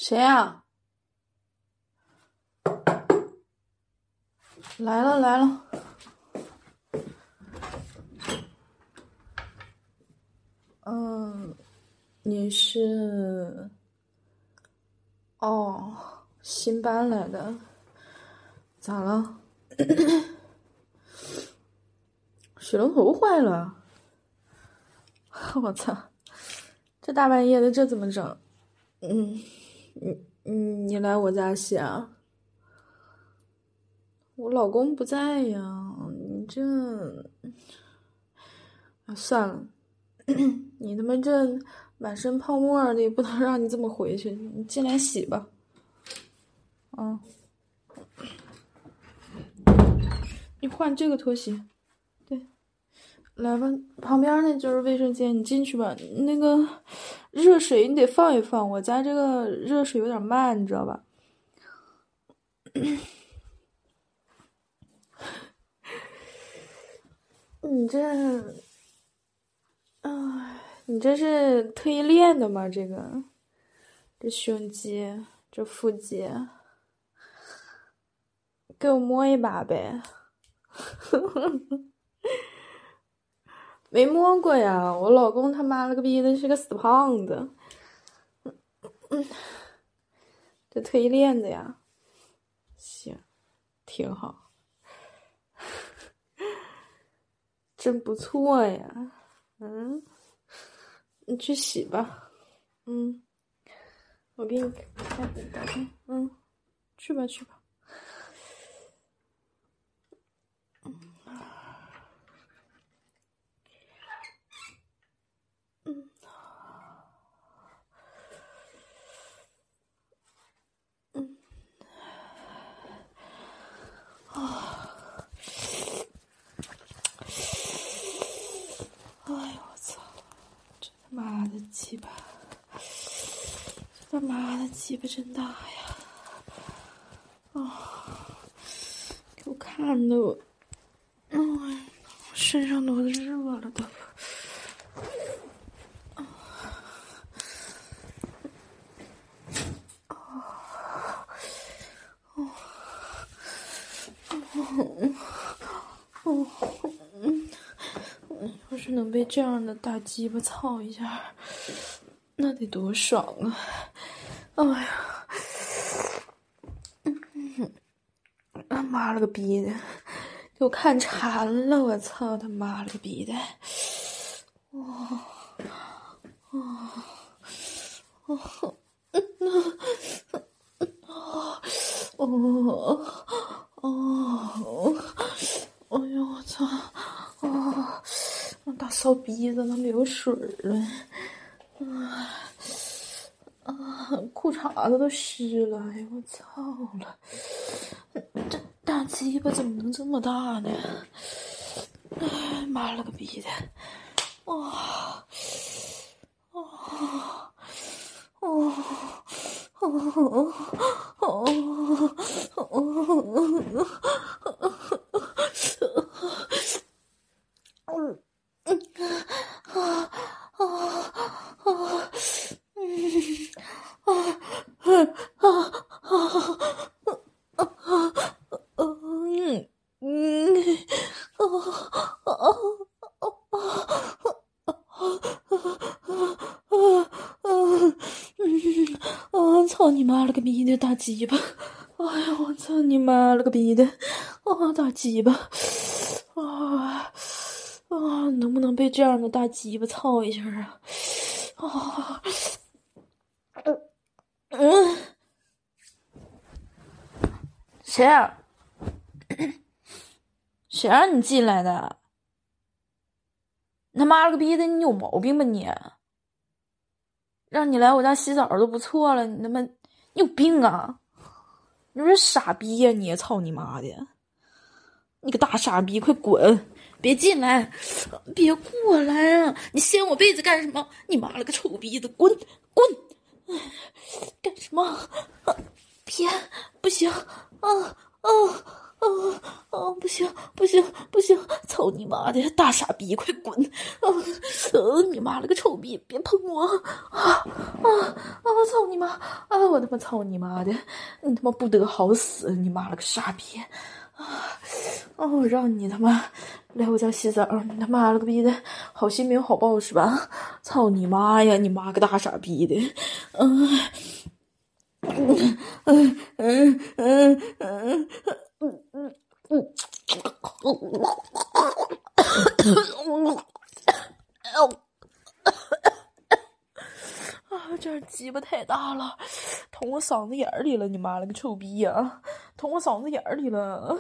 谁呀？来了来了。你是？哦，新搬来的，咋了？水龙头坏了。我操，这大半夜的这怎么整？你来我家洗啊？我老公不在呀，你这……算了，你他妈这满身泡沫的，也不能让你这么回去，你进来洗吧。你换这个拖鞋，对，来吧，旁边那就是卫生间，你进去吧。那个热水你得放一放，我家这个热水有点慢，你知道吧？你这是特意练的吗？这胸肌，这腹肌，给我摸一把呗。没摸过呀，我老公他妈了个逼的是个死胖子。这特意练的呀。行，挺好。真不错呀。你去洗吧。我给你开灯。去吧去吧。哎呦我操！这他妈的鸡巴！这他妈的鸡巴真大呀！给我看的我，身上都热了都。要是能被这样的大鸡巴操一下，那得多爽啊！哎呀，妈了个逼的，给我看馋了！我操他妈了个逼的！哎呦我操！大骚逼子都流水了，裤衩子都湿了，哎呦我操了！这大鸡巴怎么能这么大呢？妈了个逼的！操你妈了个逼的大鸡巴！哎呀，我操你妈了个逼的！大鸡巴！能不能被这样的大鸡巴操一下啊？谁啊？谁让你进来的？他妈了个逼的，你有毛病吧你？让你来我家洗澡都不错了，你他妈你有病啊！你说傻逼呀你！操你妈的！你个大傻逼，快滚！别进来！别过来啊！你掀我被子干什么？你妈了个臭逼的，滚！干什么？别！不行！ 不行不行不行，操你妈的大傻逼，快滚！你妈了个臭逼，别碰我！操你妈！我他妈操你妈的！你他妈不得好死！你妈了个傻逼！让你他妈来我家洗澡，你他妈了个逼的，好心没有好报是吧？操你妈呀！你妈个大傻逼的！这鸡巴太大了，捅我嗓子眼里了！你妈了个臭逼呀，捅我嗓子眼里了！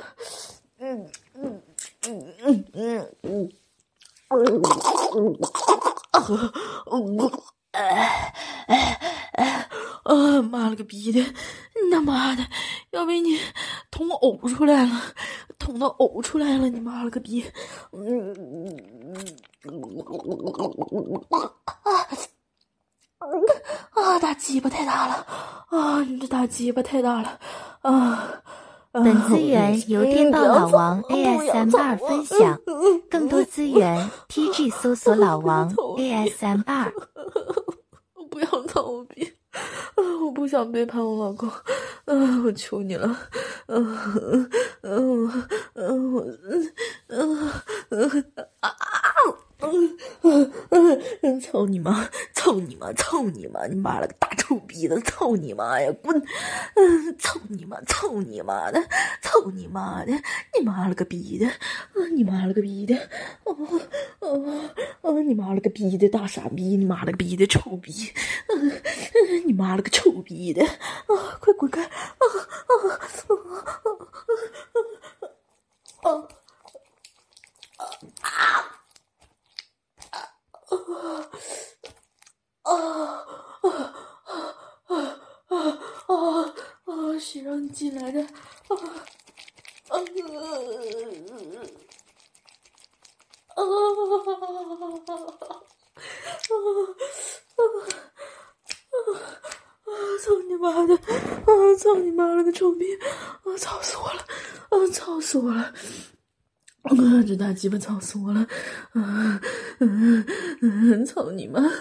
妈了个逼的！你他妈的，要被你捅呕出来了，捅到呕出来了！你妈了个逼！大鸡巴太大了！你这大鸡巴太大了！ 本资源由电报老王 AS32 分享，更多资源 TG 搜索老王 AS32。 我不要逃避，我不想背叛我老公，我求你了，操你妈！操你妈！操你妈！你妈了个大臭逼的！操你妈呀！滚！操你妈！操你妈的！操你妈的！你妈了个逼的！你妈了个逼的！你妈了个逼的大傻逼！你妈了个逼的臭逼！你妈了个臭逼的！快滚开！谁让你进来的？操你妈的！操你妈了个臭逼！操死我了！操死我了！这大鸡巴操死我了！操你妈！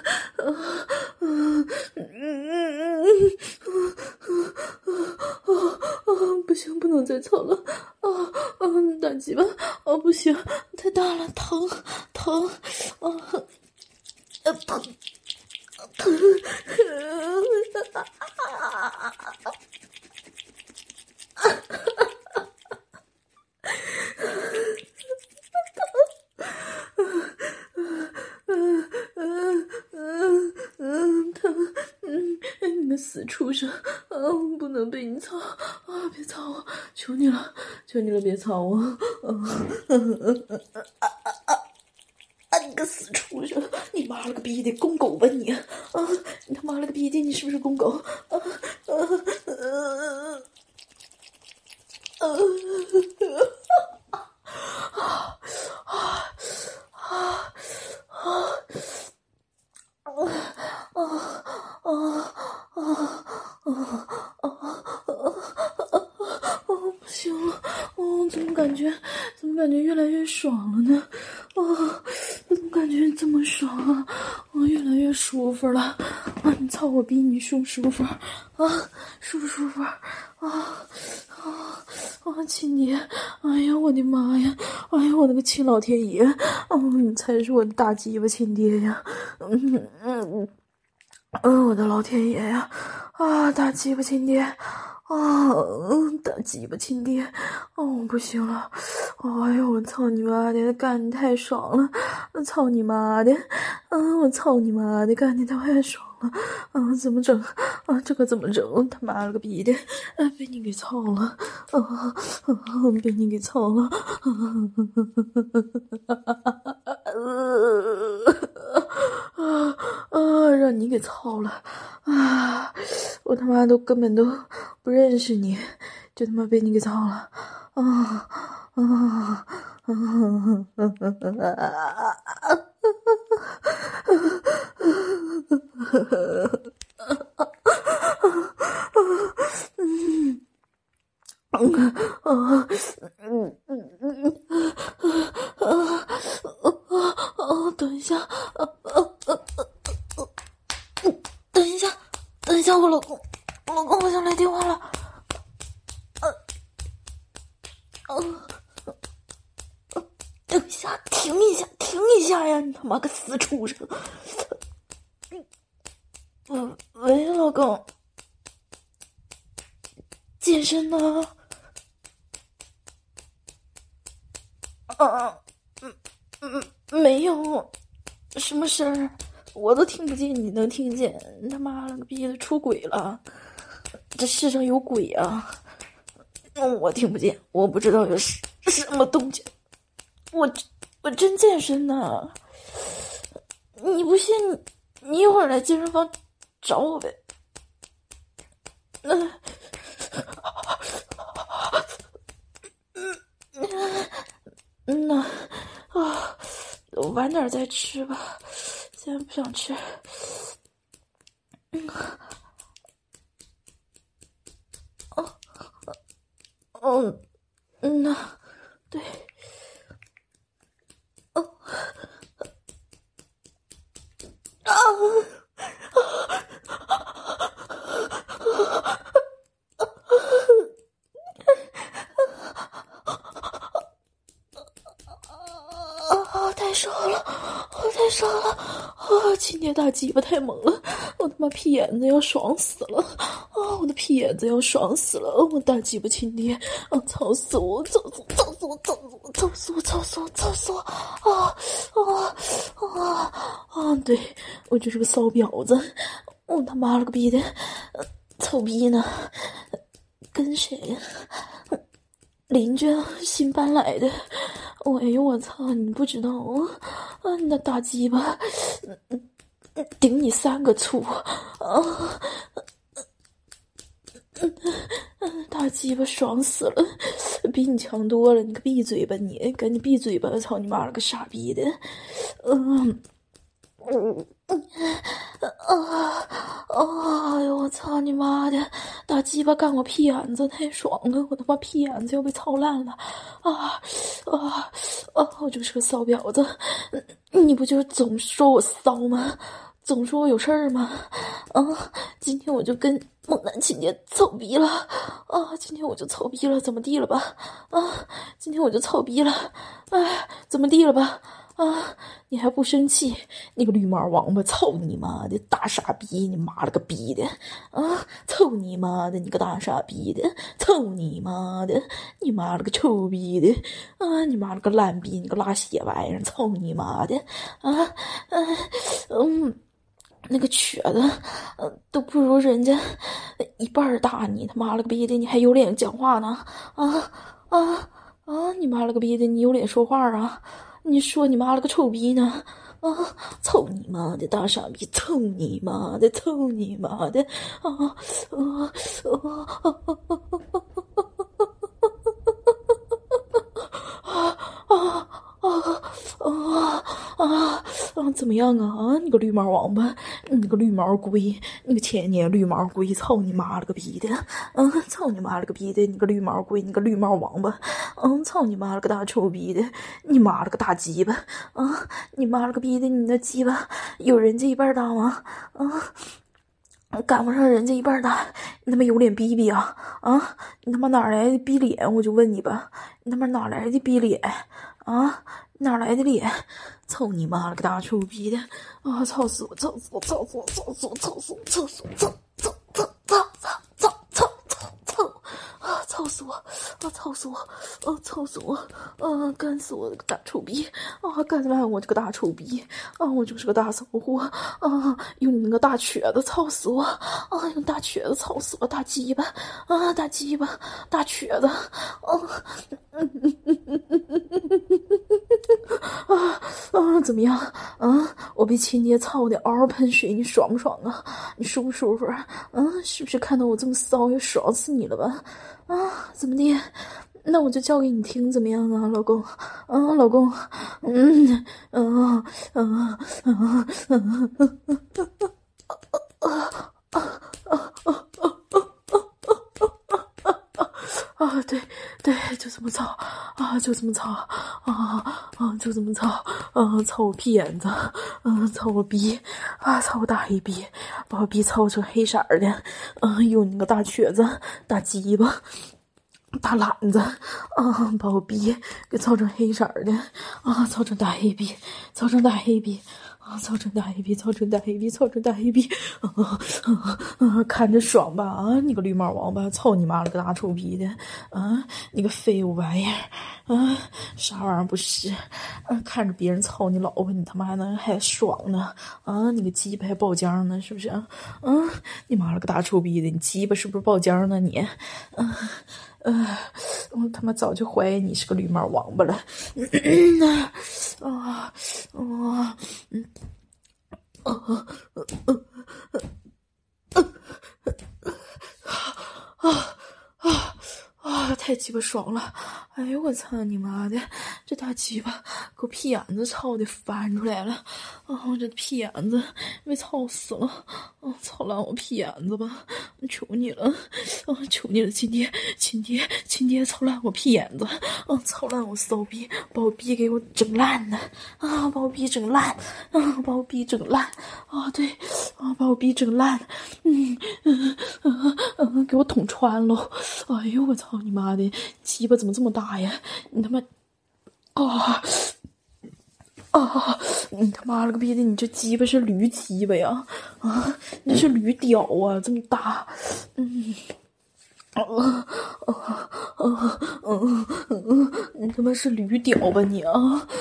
不行，不能再操了！大鸡巴！不行，太大了，疼！疼！你个死畜生！不能被你操！别操我！求你了，求你了，别操我！你个死畜生！你妈了个逼的，公狗吧你！你他妈了个逼的，你是不是公狗？不行了！怎么感觉越来越爽了呢？怎么感觉这么爽啊？越来越舒服了！你操我逼，你舒不舒服？舒不舒服？亲爹！哎呀，我的妈呀！哎呀，我那个亲老天爷！你才是我的大鸡巴亲爹呀！我的老天爷呀！大鸡巴亲爹！大鸡巴亲爹！不行了！哎呦，我操你妈的，干的太爽了！操你妈的！我操你妈的，干的太爽了！怎么整？这可怎么整？他妈了个逼的！被你给操了！被你给操了！让你给操了！我他妈根本都不认识你，就他妈被你给操了！ 等一下，等一下，我老公好像来电话了。等一下，停一下呀！你他妈个死畜生！喂，老公，健身呢？没有，什么事儿？我都听不见，你能听见？他妈了个逼的，出轨了！这世上有鬼啊！我听不见，我不知道有什么动静。我真健身呢，你不信你一会儿来健身房找我呗。晚点再吃吧，现在不想吃。对。太少了！今天大鸡巴太猛了，我他妈屁眼子要爽死了！我的屁眼子要爽死了！我大鸡巴亲爹！操死我！操死我！对，我就是个骚婊子！我他妈了个逼的，臭逼呢？跟谁呀？邻居新搬来的。哎呦我操！你不知道你那大鸡巴顶你3个醋大鸡巴爽死了，比你强多了！你个闭嘴吧你，赶紧闭嘴吧！操你妈了个傻逼的！哎呦我操你妈的！大鸡巴干我屁眼子太爽了，我他妈屁眼子要被操烂了！我就是个骚婊子！你不就总说我骚吗？总说我有事儿吗？今天我就跟猛男亲爹操逼了！今天我就操逼了，怎么地了吧？今天我就操逼了！怎么地了吧？你还不生气？你个绿毛王八，操你妈的大傻逼！你妈了个逼的！操你妈的！你个大傻逼的！操你妈的！你妈了个臭逼的！你妈了个烂逼！你个拉血玩意儿！操你妈的！那个瘸子，都不如人家一半大，你他妈了个逼的！你还有脸讲话呢？你妈了个逼的！你有脸说话啊？你说你妈了个臭逼呢？操你妈的大傻逼！操你妈的！操你妈的！怎么样啊？你个绿毛王八，你个绿毛龟，你个千年绿毛龟，操你妈了个逼的！操你妈了个逼的！你个绿毛龟，你个绿毛王八！操你妈了个大臭逼的！你妈了个大鸡巴！你妈了个逼的！你那鸡巴有人家一半大吗？赶不上人家一半大，你他妈有脸逼逼啊！你他妈哪来的逼脸？我就问你吧，你他妈哪来的逼脸？哪来的脸？操你妈了个大臭逼的！操死我！操死我！操死我！操死我！操死我！操死我！操死我！操死我！操死我！干死我个大臭逼！干烂我这个大臭逼！我就是个大骚货！用你那个大瘸子操死我！用大瘸子操死我！大鸡巴！大鸡巴！大瘸子！怎么样？我被亲爹操的嗷喷水，你爽不爽啊？你舒不舒服？是不是看到我这么骚，又爽死你了吧？怎么的？那我就叫给你听，怎么样啊，老公？老公，对，就这么操，就这么操， 就这么操，操我屁眼子，操我逼，操我大黑逼，把我逼操成黑色的，用你个大瘸子、大鸡巴、大懒子，把我逼给操成黑色的，操成大黑逼，操成大黑逼。操成大黑逼，操成大黑逼，操成大黑逼，看着爽吧你个绿帽王八，操你妈了个大臭逼的你个废物玩意儿啥玩意儿不是看着别人操你老婆，你他妈还爽呢你个鸡巴还爆浆呢，是不是你妈了个大臭逼的，你鸡巴是不是爆浆呢你我他妈早就怀疑你是个绿帽王八了。太鸡巴爽了！哎呦我操你妈的，这大鸡巴给我屁眼子操的翻出来了我这屁眼子被操死了操烂我屁眼子吧，求你了求你了，亲爹操烂我屁眼子操烂我骚逼，把我逼给我整烂的把我逼整烂把我逼整烂对把我逼整烂给我捅穿喽！哎呦我操你妈的，鸡巴怎么这么大呀？你他妈你他妈了个逼的，你这鸡巴是驴鸡巴呀那是驴屌这么大你他妈是驴屌吧你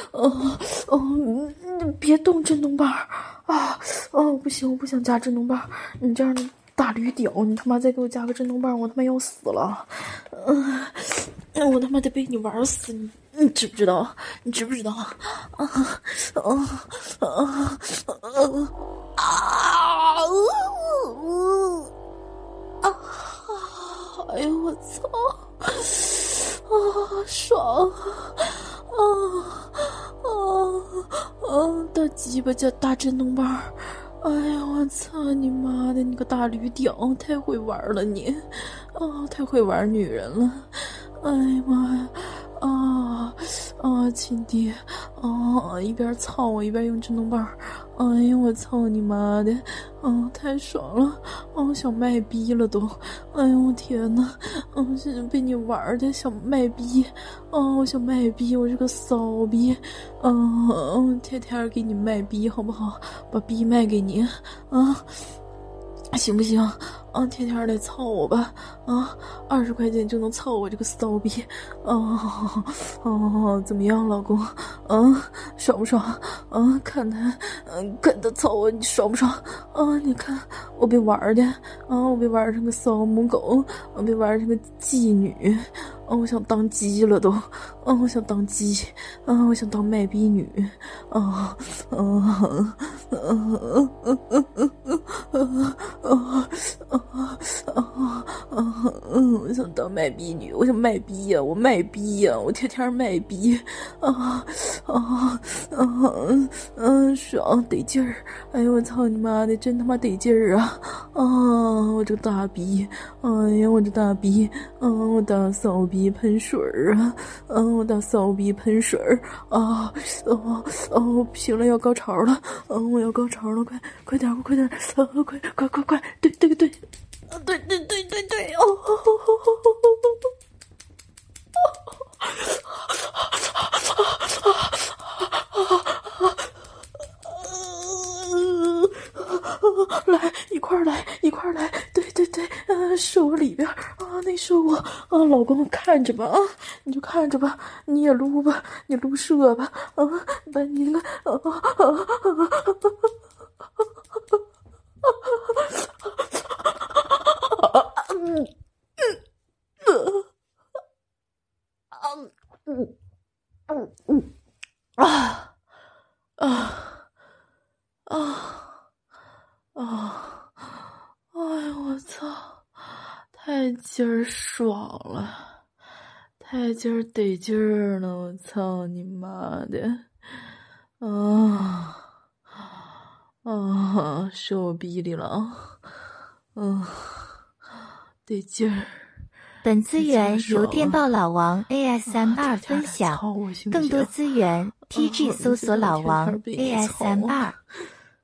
你别动震动棒不行，我不想加震动棒，你这样的大驴屌，你他妈再给我加个震动棒，我他妈要死了我他妈得被你玩死，你知不知道？你知不知道？哎呦我操爽大鸡巴加大震动棒，哎呀我操你妈的，你个大驴屌，太会玩了你太会玩女人了，哎呀妈呀亲爹一边操我一边用震动棒，哎呀我操你妈的太爽了我想卖逼了都，哎呦我天哪现在被你玩的想卖逼我想卖逼，我是个骚逼天天给你卖逼好不好，把逼卖给你行不行天天来操我吧20块钱就能操我这个骚逼怎么样老公爽不爽看他操我，你爽不爽你看我被玩的我被玩成个骚母狗，我被玩成个妓女我想当鸡了都我想当鸡我想当卖逼女我想当卖逼女，我想卖逼呀我卖逼呀我天天卖逼爽得劲儿，哎呦我操你妈的，真他妈得劲儿我这个大逼，哎呀我这大逼我大骚逼喷水儿我大骚逼喷水儿不行了，要高潮了我要高潮了，快点快对来一块来对射我里边那射我老公看着吧你就看着吧，你也撸吧，你撸射吧把你那个哎呦我操，太劲儿爽了，太劲儿得劲儿了，我操你妈的射我逼里了得劲儿。 本资源由电报老王 ASMR 分享，更多资源 ，TG 搜索老王 ASMR。